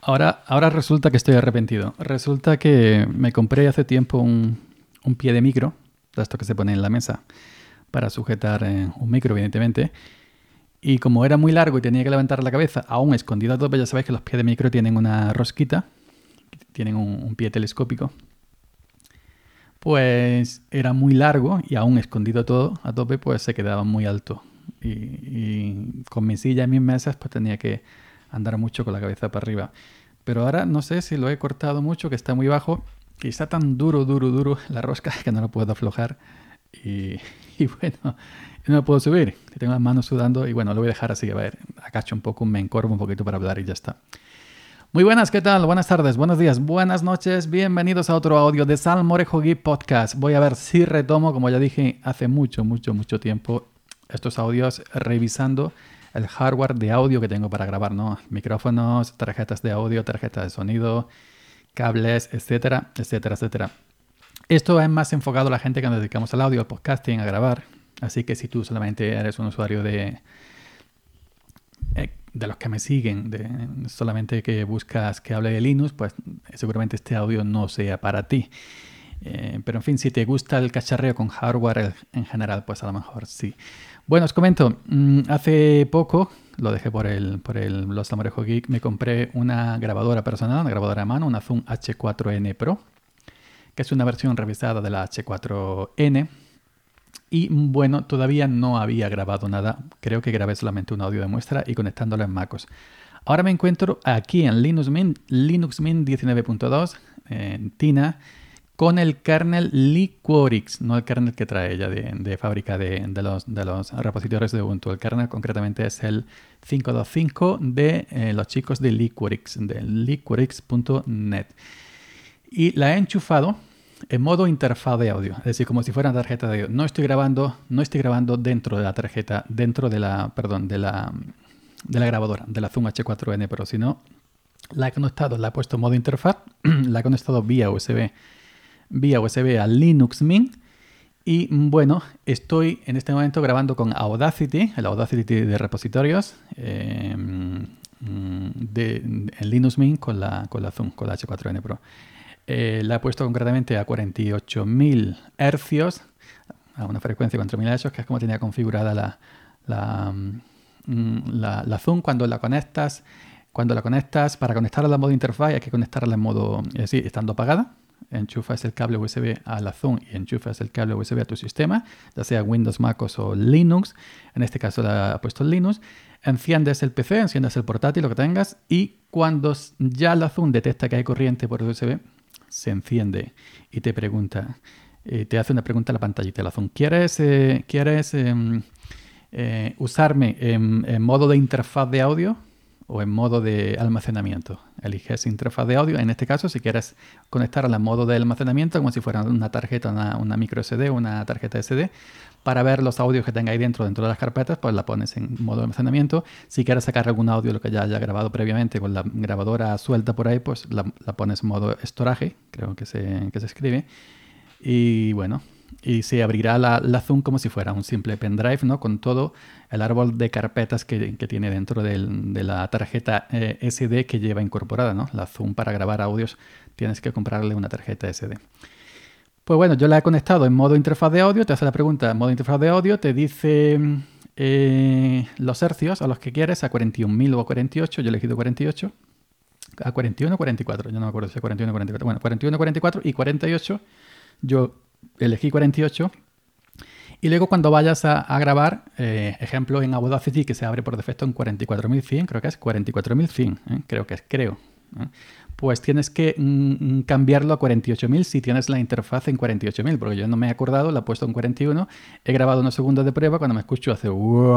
Ahora resulta que estoy arrepentido. Resulta que me compré hace tiempo un pie de micro, de esto que se pone en la mesa para sujetar un micro, evidentemente. Y como era muy largo y tenía que levantar la cabeza, aún escondido a tope, ya sabéis que los pies de micro tienen una rosquita, tienen un pie telescópico. Pues era muy largo y aún escondido todo a tope, pues se quedaba muy alto. Y con mi silla y mis mesas, pues tenía que andar mucho con la cabeza para arriba. Pero ahora no sé si lo he cortado mucho, que está muy bajo y está tan duro la rosca que no lo puedo aflojar. Y bueno, no me puedo subir, que tengo las manos sudando y bueno, lo voy a dejar así, a ver, agacho un poco, me encorvo un poquito para hablar y ya está. Muy buenas, ¿qué tal? Buenas tardes, buenos días, buenas noches, bienvenidos a otro audio de Salmorejo Geek Podcast. Voy a ver si retomo, como ya dije hace mucho tiempo, estos audios revisando el hardware de audio que tengo para grabar, ¿no? Micrófonos, tarjetas de audio, tarjetas de sonido, cables, etcétera. Esto es más enfocado a la gente que nos dedicamos al audio, al podcasting, a grabar. Así que si tú solamente eres un usuario de los que me siguen, solamente que buscas que hable de Linux, pues seguramente este audio no sea para ti. Pero en fin, si te gusta el cacharreo con hardware en general, pues a lo mejor sí. Bueno, os comento, hace poco, lo dejé por los Salmorejo Geek, me compré una grabadora personal, una grabadora de mano, una Zoom H4n Pro, que es una versión revisada de la H4n. Y bueno, todavía no había grabado nada. Creo que grabé solamente un audio de muestra y conectándolo en MacOS. Ahora me encuentro aquí en Linux Mint 19.2, en Tina, con el kernel Liquorix, no el kernel que trae ella de fábrica de los repositorios de Ubuntu. El kernel concretamente es el 5.2.5 de los chicos de Liquorix, de liquorix.net. Y la he enchufado en modo interfaz de audio, es decir, como si fuera una tarjeta de audio. No estoy grabando dentro de la tarjeta, de la grabadora, de la Zoom H4n Pro, sino la he puesto en modo interfaz, la he conectado vía USB a Linux Mint. Y bueno, estoy en este momento grabando con Audacity, el Audacity de repositorios, en Linux Mint con la Zoom, con la H4n Pro. La he puesto concretamente a 48.000 Hz, a una frecuencia de 4.000 Hz, que es como tenía configurada la Zoom cuando la conectas. Para conectarla en modo interfaz hay que conectarla en modo, estando apagada. Enchufas el cable USB a la Zoom y enchufas el cable USB a tu sistema, ya sea Windows, MacOS o Linux. En este caso la he puesto en Linux. Enciendes el PC, enciendes el portátil, lo que tengas, y cuando ya la Zoom detecta que hay corriente por USB, se enciende y te pregunta, te hace una pregunta en la pantallita de la Zoom. ¿Quieres usarme en modo de interfaz de audio o en modo de almacenamiento? Eliges interfaz de audio. En este caso, si quieres conectarla en modo de almacenamiento, como si fuera una tarjeta, una micro SD, una tarjeta SD, para ver los audios que tengáis dentro de las carpetas, pues la pones en modo de almacenamiento. Si quieres sacar algún audio, lo que ya haya grabado previamente con la grabadora suelta por ahí, pues la pones en modo storage, creo que se escribe. Y bueno, y se abrirá la Zoom como si fuera un simple pendrive, ¿no? Con todo el árbol de carpetas que tiene dentro de la tarjeta SD que lleva incorporada, ¿no? La Zoom, para grabar audios tienes que comprarle una tarjeta SD. Pues bueno, yo la he conectado en modo interfaz de audio, te hace la pregunta en modo interfaz de audio, te dice los hercios a los que quieres, a 41.000 o a 48, yo he elegido 48, a 41 o 44, yo no me acuerdo si a 41 o 44, bueno, 41, 44 y 48, yo elegí 48. Y luego cuando vayas a grabar, ejemplo en Audacity, que se abre por defecto en 44.100, creo que es 44.100, creo. Pues tienes que cambiarlo a 48.000 si tienes la interfaz en 48.000, porque yo no me he acordado, la he puesto en 41, he grabado unos segundos de prueba, cuando me escucho hace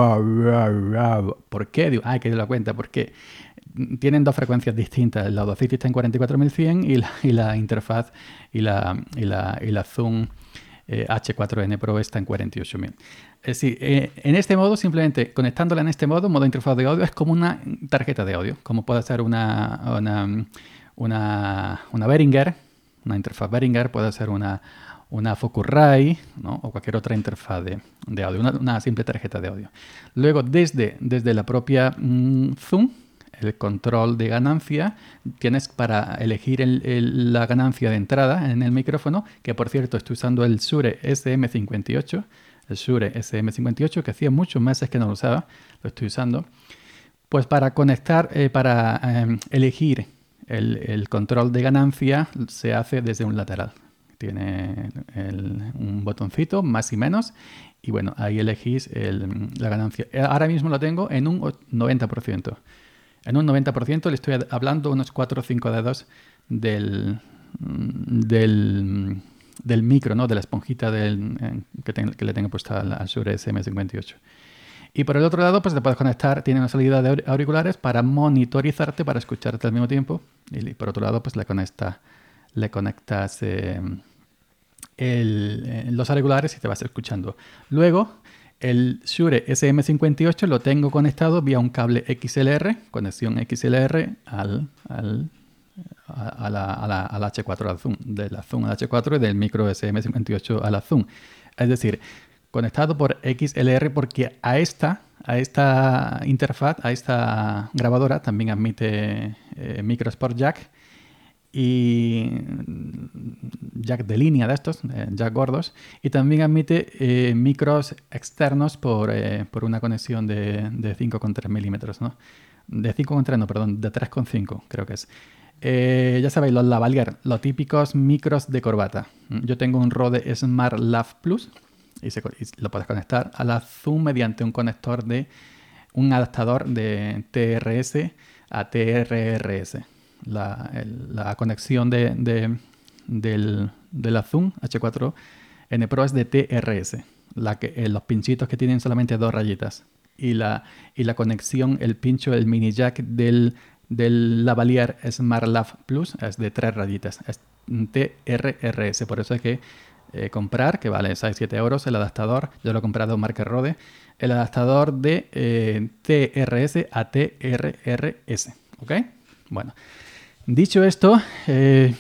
¿por qué? Digo, que doy la cuenta, porque tienen dos frecuencias distintas, la Audacity está en 44.100 y la interfaz y la Zoom H4n Pro está en 48.000. Es decir, en este modo, simplemente conectándola en este modo interfaz de audio, es como una tarjeta de audio, como puede ser una Behringer, una interfaz Behringer, puede ser una Focusrite, ¿no? O cualquier otra interfaz de audio, una simple tarjeta de audio. Luego, desde la propia Zoom, el control de ganancia, tienes para elegir la ganancia de entrada en el micrófono, que por cierto estoy usando el Shure SM58, el Shure SM58, que hacía muchos meses que no lo usaba, lo estoy usando. Pues para conectar, para elegir el control de ganancia se hace desde un lateral. Tiene un botoncito, más y menos, y bueno, ahí elegís la ganancia. Ahora mismo lo tengo en un 90%. En un 90% le estoy hablando unos 4 o 5 dedos del micro, ¿no? De la esponjita que le tengo puesta al Shure SM58. Y por el otro lado, pues te puedes conectar, tiene una salida de auriculares para monitorizarte, para escucharte al mismo tiempo. Y por otro lado, pues le conectas los auriculares y te vas escuchando. Luego, el Shure SM58 lo tengo conectado vía un cable XLR, conexión XLR al H4, al Zoom, de la Zoom al H4 y del micro SM58 a la Zoom. Es decir, conectado por XLR porque a esta interfaz, a esta grabadora también admite micro Sport Jack y jack de línea de estos, jack gordos, y también admite micros externos por una conexión de 5,3 milímetros, ¿no? De 5,3, no, perdón, de 3,5 creo que es. Ya sabéis, los lavalier, los típicos micros de corbata. Yo tengo un Rode Smart Lav Plus y lo puedes conectar a la Zoom mediante un adaptador de TRS a TRRS. La conexión de la Zoom H4N Pro es de TRS, los pinchitos que tienen solamente 2 rayitas. Y la conexión, el pincho, el mini jack del lavalier Smart Lav Plus es de 3 rayitas, es TRRS. Por eso hay que comprar, que vale 6-7 euros, el adaptador. Yo lo he comprado en marca Rode, el adaptador de TRS a TRRS. ¿Ok? Bueno, dicho esto, la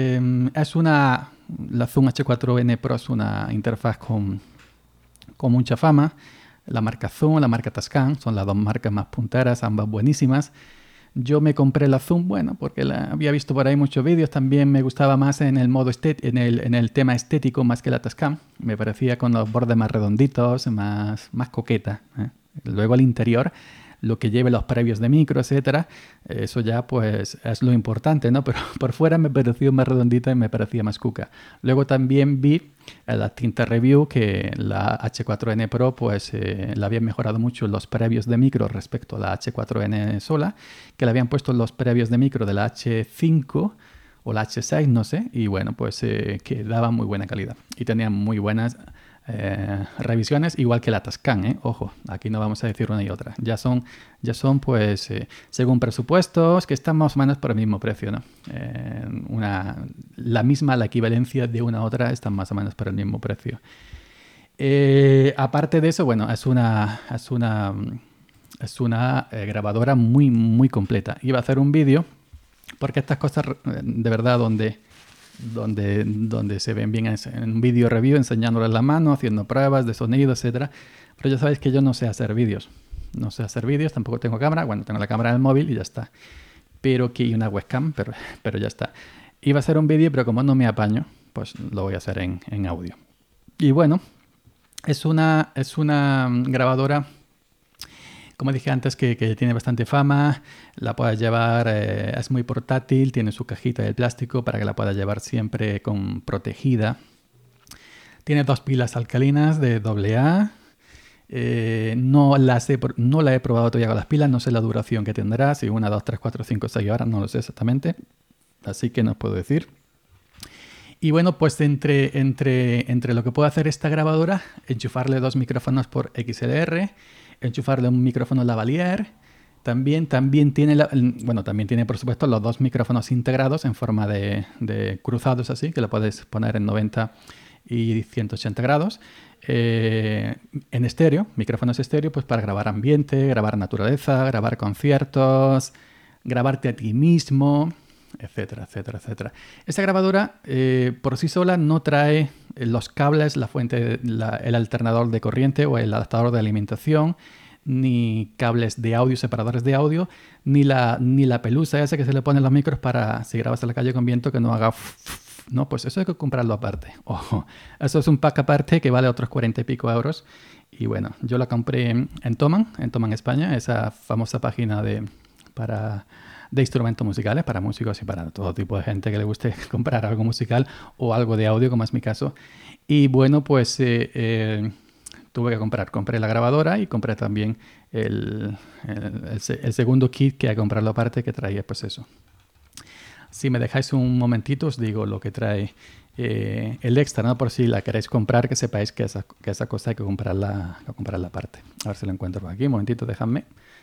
Zoom H4N Pro es una interfaz con mucha fama. La marca Zoom, la marca Tascam, son las dos marcas más punteras, ambas buenísimas. Yo me compré la Zoom, bueno, porque había visto por ahí muchos vídeos. También me gustaba más en el modo en el tema estético más que la Tascam. Me parecía con los bordes más redonditos, más coqueta, ¿eh? Luego al interior, lo que lleve los previos de micro, etcétera, eso ya pues es lo importante, ¿no? Pero por fuera me pareció más redondita y me parecía más cuca. Luego también vi en la tinta review que la H4N Pro pues la habían mejorado mucho los previos de micro respecto a la H4N sola, que le habían puesto los previos de micro de la H5 o la H6, no sé, y bueno, pues que daba muy buena calidad y tenían muy buenas revisiones, igual que la Tascam, ojo, aquí no vamos a decir una y otra, ya son pues según presupuestos que están más o menos por el mismo precio, ¿no? La equivalencia de una a otra están más o menos por el mismo precio. Aparte de eso, bueno, es una grabadora muy muy completa. Iba a hacer un vídeo porque estas cosas de verdad donde se ven bien en un vídeo review, enseñándoles la mano, haciendo pruebas de sonido, etcétera. Pero ya sabéis que yo no sé hacer vídeos. No sé hacer vídeos, tampoco tengo cámara. Bueno, tengo la cámara del móvil y ya está. Pero que hay una webcam, pero ya está. Iba a hacer un vídeo, pero como no me apaño, pues lo voy a hacer en audio. Y bueno, es una grabadora, como dije antes, que tiene bastante fama. La puedes llevar, es muy portátil, tiene su cajita de plástico para que la puedas llevar siempre protegida. Tiene 2 pilas alcalinas de AA. No la he probado todavía con las pilas, no sé la duración que tendrá, si 1, 2, 3, 4, 5, 6 horas, no lo sé exactamente. Así que no os puedo decir. Y bueno, pues entre lo que puede hacer esta grabadora, enchufarle 2 micrófonos por XLR, enchufarle un micrófono lavalier. También tiene por supuesto los 2 micrófonos integrados en forma de cruzados así, que lo puedes poner en 90 y 180 grados. En estéreo, micrófonos estéreo, pues para grabar ambiente, grabar naturaleza, grabar conciertos, grabarte a ti mismo, etcétera, etcétera, etcétera. Esta grabadora por sí sola no trae los cables, la fuente, el alternador de corriente o el adaptador de alimentación, ni cables de audio, separadores de audio, ni la pelusa esa que se le pone en los micros para, si grabas en la calle con viento, que no haga... No, pues eso hay que comprarlo aparte. Ojo, eso es un pack aparte que vale otros 40 y pico euros. Y bueno, yo la compré en Thomann España, esa famosa página de instrumentos musicales para músicos y para todo tipo de gente que le guste comprar algo musical o algo de audio, como es mi caso. Y bueno, pues tuve que compré la grabadora y compré también el segundo kit que hay que comprarlo aparte, que traía pues eso. Si me dejáis un momentito os digo lo que trae el extra, ¿no? Por si la queréis comprar, que sepáis que esa cosa hay que comprarla aparte. A ver si lo encuentro por aquí. Un momentito, dejadme.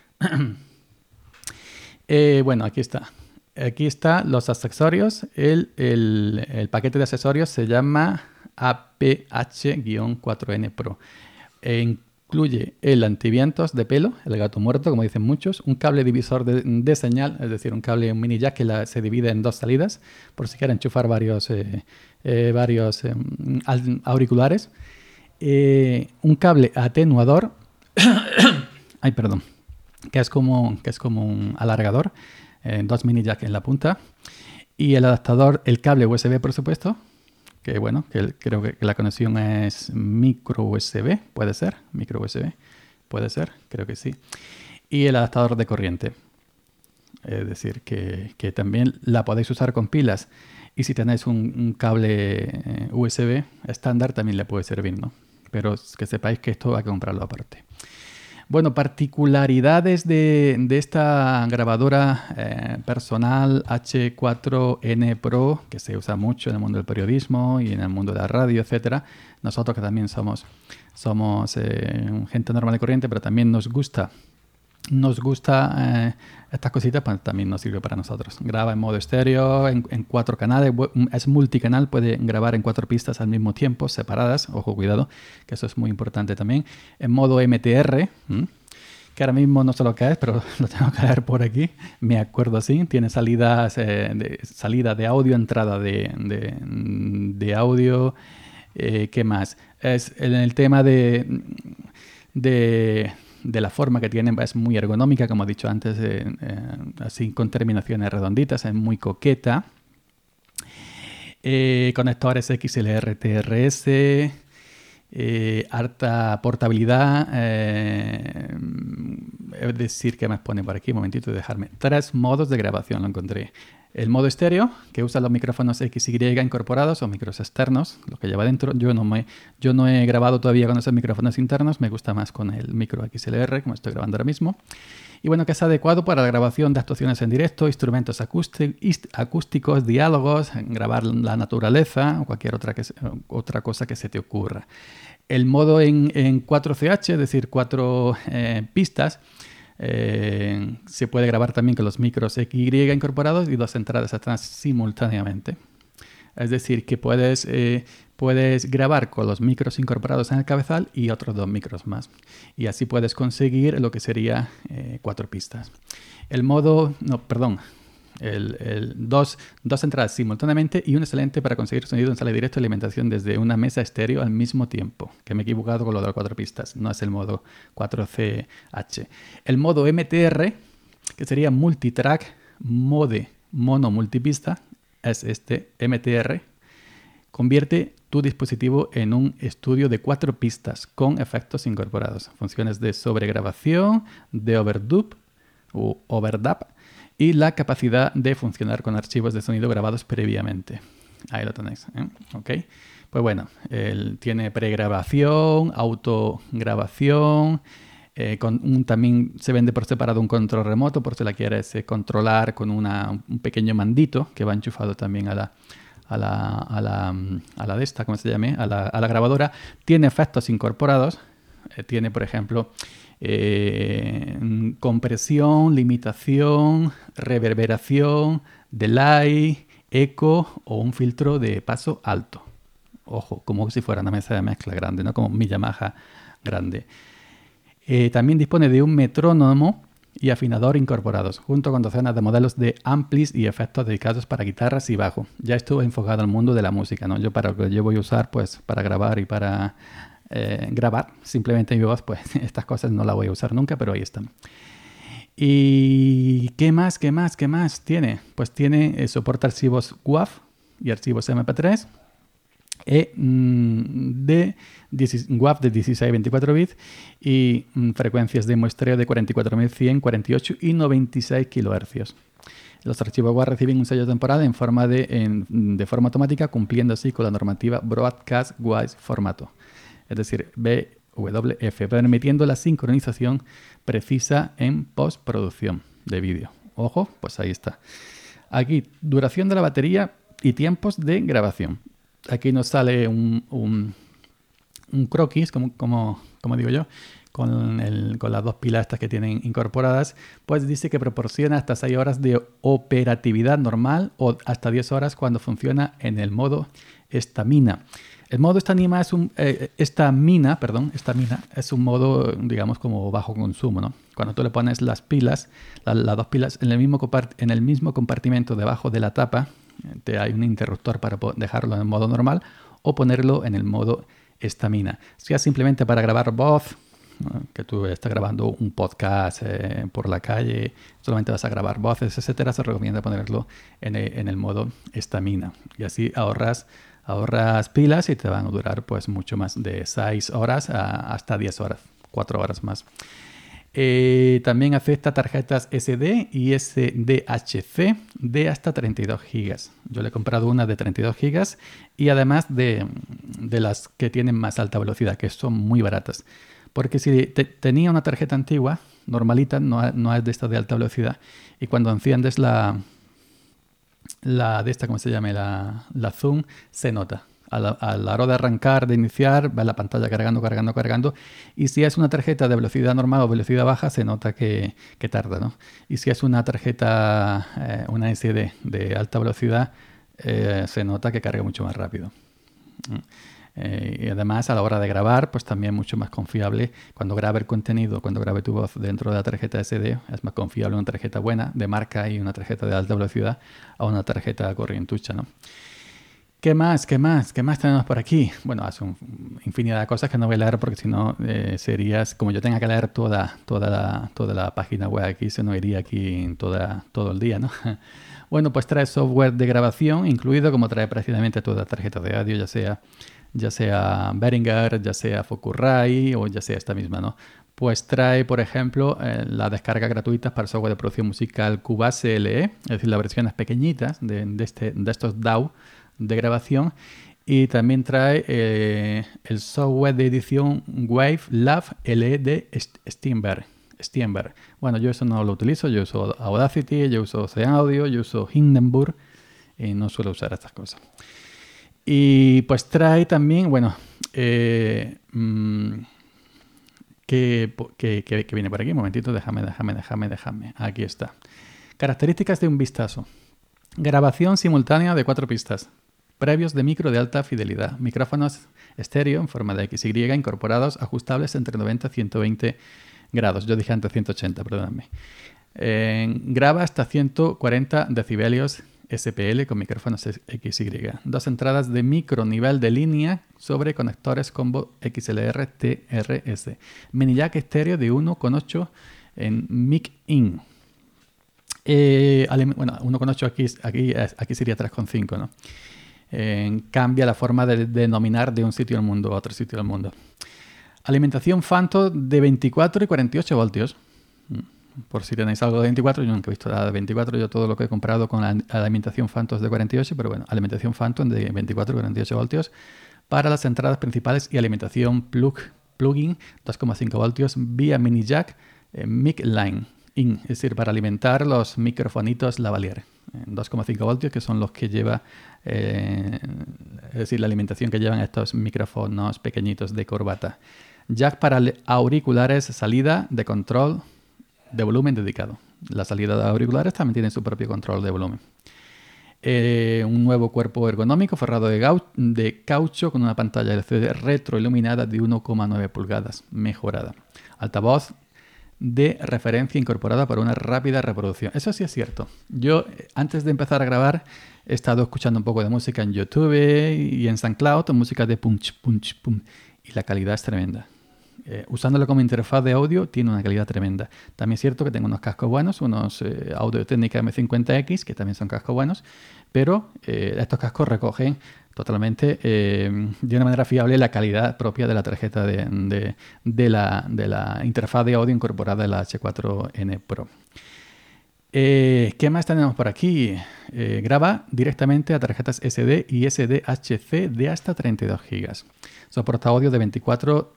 Bueno, aquí está. Aquí están los accesorios. El paquete de accesorios se llama APH-4N Pro. Incluye el antivientos de pelo, el gato muerto, como dicen muchos, un cable divisor de señal, es decir, un mini jack que se divide en dos salidas, por si quieren enchufar varios auriculares. Un cable atenuador. Ay, perdón. Que es como un alargador, dos mini jack en la punta, y el adaptador, el cable USB, por supuesto, que bueno, creo que la conexión es micro USB, puede ser, creo que sí, y el adaptador de corriente, es decir, que también la podéis usar con pilas, y si tenéis un cable USB estándar también le puede servir, ¿no? Pero que sepáis que esto hay que comprarlo aparte. Bueno, particularidades de esta grabadora personal H4N Pro, que se usa mucho en el mundo del periodismo y en el mundo de la radio, etcétera. Nosotros que también somos gente normal y corriente, pero también nos gusta estas cositas, pues también nos sirve para nosotros. Graba en modo estéreo, en 4 canales, es multicanal, puede grabar en 4 pistas al mismo tiempo, separadas, ojo, cuidado, que eso es muy importante también. En modo MTR, que ahora mismo no sé lo que es, pero lo tengo que ver por aquí, me acuerdo así, tiene salida de audio, entrada de audio, ¿qué más? Es en el tema de la forma que tiene, es muy ergonómica, como he dicho antes, así con terminaciones redonditas, es muy coqueta. Conectores XLR TRS, harta portabilidad, es decir, ¿qué más pone por aquí? Un momentito, dejarme. 3 modos de grabación lo encontré. El modo estéreo, que usa los micrófonos XY incorporados o micros externos, lo que lleva dentro. Yo no he grabado todavía con esos micrófonos internos, me gusta más con el micro XLR, como estoy grabando ahora mismo. Y bueno, que es adecuado para la grabación de actuaciones en directo, instrumentos acústicos, diálogos, grabar la naturaleza o cualquier otra cosa que se te ocurra. El modo en 4CH, es decir, 4 pistas, se puede grabar también con los micros XY incorporados y 2 entradas atrás simultáneamente. Es decir, que puedes grabar con los micros incorporados en el cabezal y otros 2 micros más. Y así puedes conseguir lo que sería 4 pistas. Dos entradas simultáneamente y un excelente para conseguir sonido en sala de directo y alimentación desde una mesa estéreo al mismo tiempo. Que me he equivocado con lo de las 4 pistas, no es el modo 4CH. El modo MTR, que sería Multitrack Mode Mono Multipista, es este MTR. Convierte tu dispositivo en un estudio de 4 pistas con efectos incorporados, funciones de sobregrabación, de overdub o overdub y la capacidad de funcionar con archivos de sonido grabados previamente. Ahí lo tenéis, ¿eh? Ok. Pues bueno, tiene pregrabación, autograbación, también se vende por separado un control remoto por si la quieres controlar con un pequeño mandito que va enchufado también a la de esta, ¿cómo se llame? A la grabadora. Tiene efectos incorporados. Tiene, por ejemplo, compresión, limitación, reverberación, delay, eco o un filtro de paso alto. Ojo, como si fuera una mesa de mezcla grande, ¿no? Como mi Yamaha grande. También dispone de un metrónomo y afinador incorporados, junto con docenas de modelos de amplis y efectos dedicados para guitarras y bajo. Ya estuve enfocado al mundo de la música, ¿no? Yo voy a usar, pues, para grabar y para grabar simplemente mi voz, pues estas cosas no las voy a usar nunca, pero ahí están. ¿Y qué más tiene? Pues tiene soporta archivos WAV y archivos MP3 WAV de 16 a 24 bits y frecuencias de muestreo de 44.100, 48 y 96 kHz. Los archivos WAV reciben un sello temporal de forma automática, cumpliendo así con la normativa Broadcast Wise Formato, es decir, BWF, permitiendo la sincronización precisa en postproducción de vídeo. Ojo, pues ahí está. Aquí, duración de la batería y tiempos de grabación. Aquí nos sale un croquis, como digo yo, con las dos pilas estas que tienen incorporadas, pues dice que proporciona hasta 6 horas de operatividad normal o hasta 10 horas cuando funciona en el modo estamina. El modo estamina es un modo, digamos, como bajo consumo, ¿no? Cuando tú le pones las pilas, las dos pilas en el mismo compartimento debajo de la tapa, hay un interruptor para dejarlo en el modo normal o ponerlo en el modo estamina. Sea simplemente para grabar voz, que tú estás grabando un podcast por la calle, solamente vas a grabar voces, etcétera, se recomienda ponerlo en el modo estamina. Y así ahorras pilas y te van a durar pues mucho más, de 6 horas hasta 10 horas, 4 horas más. También acepta tarjetas SD y SDHC de hasta 32 GB. Yo le he comprado una de 32 GB y además de las que tienen más alta velocidad, que son muy baratas. Porque si tenía una tarjeta antigua, normalita, no es de esta de alta velocidad, y cuando enciendes la de esta, ¿cómo se llama? La Zoom, se nota. A la hora de arrancar, de iniciar, va la pantalla cargando. Y si es una tarjeta de velocidad normal o velocidad baja, se nota que tarda, ¿no? Y si es una tarjeta, una SD de alta velocidad, se nota que carga mucho más rápido. Y además, a la hora de grabar, pues también mucho más confiable. Cuando grabe el contenido, cuando grabe tu voz dentro de la tarjeta SD, es más confiable una tarjeta buena, de marca y una tarjeta de alta velocidad, a una tarjeta corrientucha, ¿no? ¿Qué más tenemos por aquí? Bueno, hace infinidad de cosas que no voy a leer porque si no como yo tenga que leer toda la página web aquí, se nos iría aquí todo el día, ¿no? Bueno, pues trae software de grabación incluido, como trae prácticamente toda la tarjeta de audio, ya sea Behringer, ya sea Focusrite o ya sea esta misma, ¿no? Pues trae, por ejemplo, la descarga gratuita para software de producción musical Cubase LE, es decir, las versiones pequeñitas de estos DAW de grabación, y también trae el software de edición Wavelab LE de Steinberg. Bueno, yo eso no lo utilizo, yo uso Audacity, yo uso Ocean Audio, yo uso Hindenburg y no suelo usar estas cosas. Y pues trae también, bueno, que viene por aquí, un momentito, déjame. Aquí está. Características de un vistazo. Grabación simultánea de 4 pistas. Previos de micro de alta fidelidad. Micrófonos estéreo en forma de XY incorporados, ajustables entre 90 y 120 grados. Yo dije antes 180, perdóname. Graba hasta 140 decibelios SPL con micrófonos XY. 2 entradas de micro nivel de línea sobre conectores combo XLR TRS. Mini jack estéreo de 1,8 en mic in. Bueno, 1,8 aquí sería 3,5, ¿no? Cambia la forma de denominar de un sitio del mundo a otro sitio del mundo. Alimentación Phantom de 24 y 48 voltios. Por si tenéis algo de 24, yo nunca he visto nada de 24. Yo todo lo que he comprado con la alimentación Phantom es de 48, pero bueno, alimentación Phantom de 24 y 48 voltios para las entradas principales y alimentación plug-in 2,5 voltios vía mini jack mic line in, es decir, para alimentar los microfonitos lavalier. 2,5 voltios, que son los que lleva, es decir, la alimentación que llevan estos micrófonos pequeñitos de corbata. Jack para auriculares, salida de control de volumen dedicado. La salida de auriculares también tiene su propio control de volumen. Un nuevo cuerpo ergonómico forrado de caucho con una pantalla LCD retroiluminada de 1,9 pulgadas, mejorada. Altavoz de referencia incorporada para una rápida reproducción. Eso sí es cierto. Yo, antes de empezar a grabar, he estado escuchando un poco de música en YouTube y en SoundCloud, música de punch, punch, punch. y la calidad es tremenda. Usándolo como interfaz de audio tiene una calidad tremenda. También es cierto que tengo unos cascos buenos, unos Audio-Técnica M50X, que también son cascos buenos, pero estos cascos recogen totalmente de una manera fiable la calidad propia de la tarjeta de la interfaz de audio incorporada de la H4N Pro. ¿Qué más tenemos por aquí? Graba directamente a tarjetas SD y SDHC de hasta 32 GB. Soporta audio de 24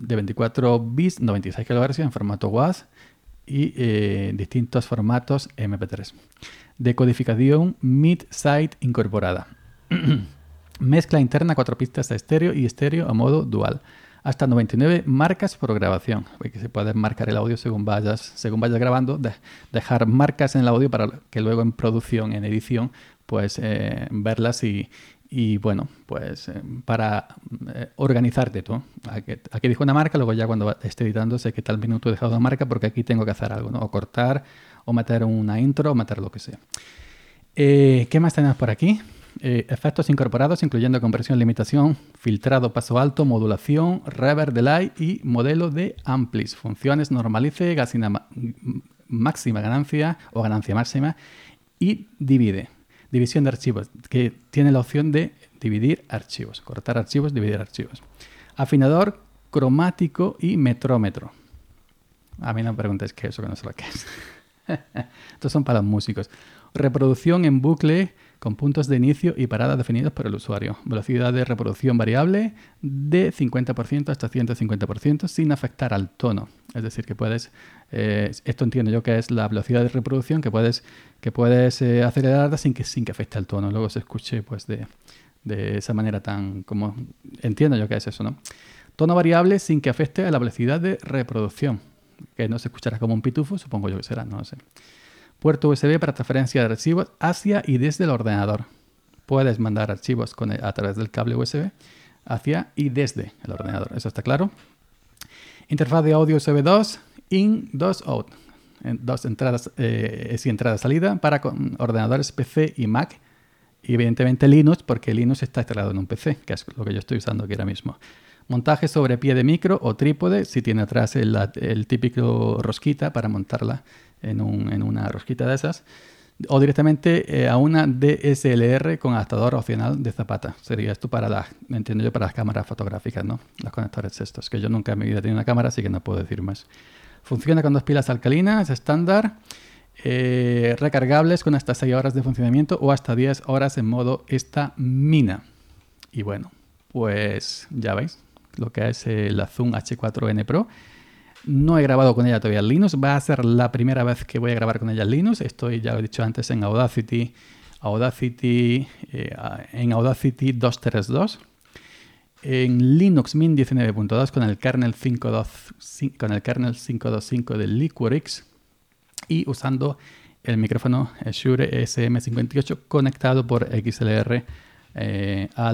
bits, 96 kHz en formato WAV y distintos formatos MP3. Decodificación mid-side incorporada. Mezcla interna 4 pistas de estéreo y estéreo a modo dual. Hasta 99 marcas por grabación. Porque se puede marcar el audio según vayas grabando, dejar marcas en el audio para que luego en producción, en edición, pues verlas y bueno, pues para organizarte tú. Aquí dijo una marca, luego ya cuando esté editando sé que tal minuto he dejado una marca porque aquí tengo que hacer algo, ¿no? O cortar, o meter una intro, o meter lo que sea. ¿Qué más tenemos por aquí? Efectos incorporados incluyendo compresión, limitación, filtrado, paso alto, modulación, reverb, delay y modelo de amplis. Funciones normalice, máxima ganancia o ganancia máxima y divide. División de archivos, que tiene la opción de dividir archivos, cortar archivos, dividir archivos. Afinador cromático y metrómetro. A mí no me preguntéis qué es eso, que no sé lo que es. Estos son para los músicos. Reproducción en bucle con puntos de inicio y parada definidos por el usuario. Velocidad de reproducción variable de 50% hasta 150% sin afectar al tono. Es decir, que puedes... esto entiendo yo que es la velocidad de reproducción que puedes acelerarla sin que afecte al tono. Luego se escuche pues de esa manera tan como... Entiendo yo que es eso, ¿no? Tono variable sin que afecte a la velocidad de reproducción. Que no se escuchará como un pitufo, supongo yo que será, no lo sé. Puerto USB para transferencia de archivos hacia y desde el ordenador. Puedes mandar archivos a través del cable USB hacia y desde el ordenador. Eso está claro. Interfaz de audio USB 2, in, 2, out. Dos entradas y entrada-salida para ordenadores PC y Mac. Y evidentemente Linux, porque Linux está instalado en un PC, que es lo que yo estoy usando aquí ahora mismo. Montaje sobre pie de micro o trípode, si tiene atrás el típico rosquita para montarla en una rosquita de esas. O directamente a una DSLR con adaptador opcional de zapata. Sería esto para las cámaras fotográficas, ¿no? Los conectores estos, que yo nunca en mi vida he tenido una cámara, así que no puedo decir más. Funciona con 2 pilas alcalinas, estándar. Recargables con hasta 6 horas de funcionamiento o hasta 10 horas en modo estamina. Y bueno, pues ya veis lo que es la Zoom H4N Pro. No he grabado con ella todavía en Linux. Va a ser la primera vez que voy a grabar con ella en Linux. Estoy, ya lo he dicho antes, en Audacity 2.3.2. En Linux Mint 19.2 con el kernel 5.2.5 del Liquorix y usando el micrófono Shure SM58 conectado por XLR a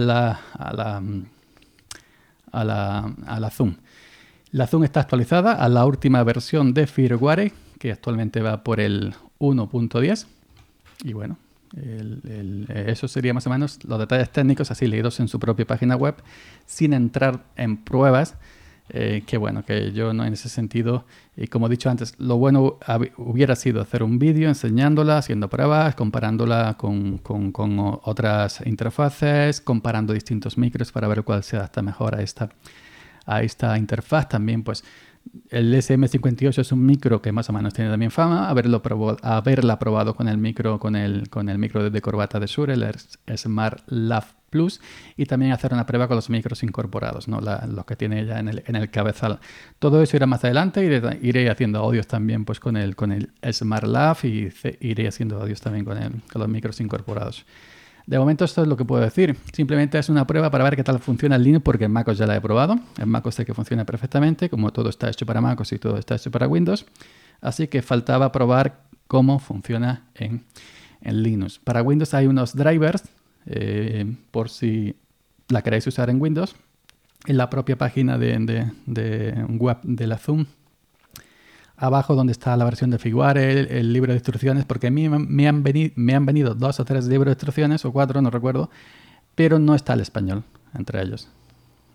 la Zoom. La Zoom está actualizada a la última versión de firmware, que actualmente va por el 1.10. Y bueno, eso sería más o menos los detalles técnicos, así leídos en su propia página web, sin entrar en pruebas. Que bueno, que yo no en ese sentido, y como he dicho antes, lo bueno hubiera sido hacer un vídeo enseñándola, haciendo pruebas, comparándola con otras interfaces, comparando distintos micros para ver cuál se adapta mejor a esta interfaz. También pues el SM58 es un micro que más o menos tiene también fama, haberla probado con el micro de corbata de Shure, el SmartLav Plus, y también hacer una prueba con los micros incorporados, ¿no? Los que tiene ella en el cabezal. Todo eso irá más adelante, iré haciendo audios también pues con el SmartLav y iré haciendo audios también con los micros incorporados. De momento esto es lo que puedo decir. Simplemente es una prueba para ver qué tal funciona el Linux, porque en MacOS ya la he probado. En MacOS sé que funciona perfectamente, como todo está hecho para MacOS y todo está hecho para Windows. Así que faltaba probar cómo funciona en Linux. Para Windows hay unos drivers, por si la queréis usar en Windows. En la propia página de web de la Zoom, abajo donde está la versión de firmware, el libro de instrucciones, porque a mí me han venido 2 o 3 libros de instrucciones, o 4, no recuerdo, pero no está el español entre ellos.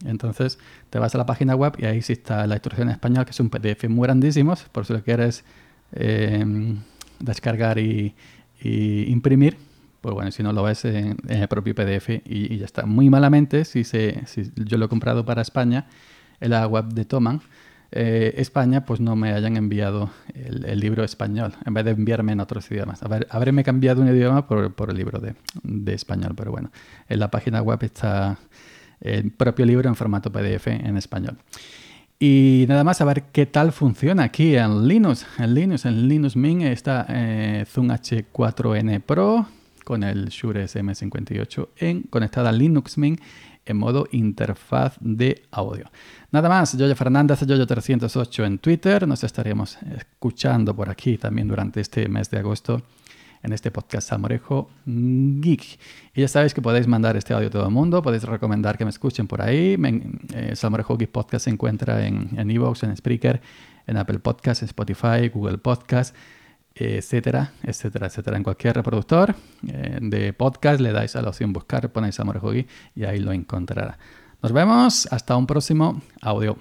Entonces te vas a la página web y ahí sí está la instrucción en español, que es un PDF muy grandísimo, por si lo quieres descargar y imprimir. Pues bueno, si no lo ves en el propio PDF y ya está. Muy malamente, si yo lo he comprado para España, en la web de Thomann, España, pues no me hayan enviado el libro español, en vez de enviarme en otros idiomas. Habré cambiado un idioma por el libro de español, pero bueno, en la página web está el propio libro en formato PDF en español. Y nada más, a ver qué tal funciona aquí en Linux. En Linux Mint está Zoom H4n Pro con el Shure SM58 conectada a Linux Mint en modo interfaz de audio. Nada más, Yoyo Fernández, Yoyo308 en Twitter. Nos estaremos escuchando por aquí también durante este mes de agosto en este podcast Salmorejo Geek. Y ya sabéis que podéis mandar este audio a todo el mundo, podéis recomendar que me escuchen por ahí. Salmorejo Geek Podcast se encuentra en iVoox, en Spreaker, en Apple Podcast, en Spotify, Google Podcast, etcétera, etcétera, etcétera. En cualquier reproductor de podcast le dais a la opción buscar, ponéis Salmorejo Geek y ahí lo encontrará. Nos vemos, hasta un próximo audio.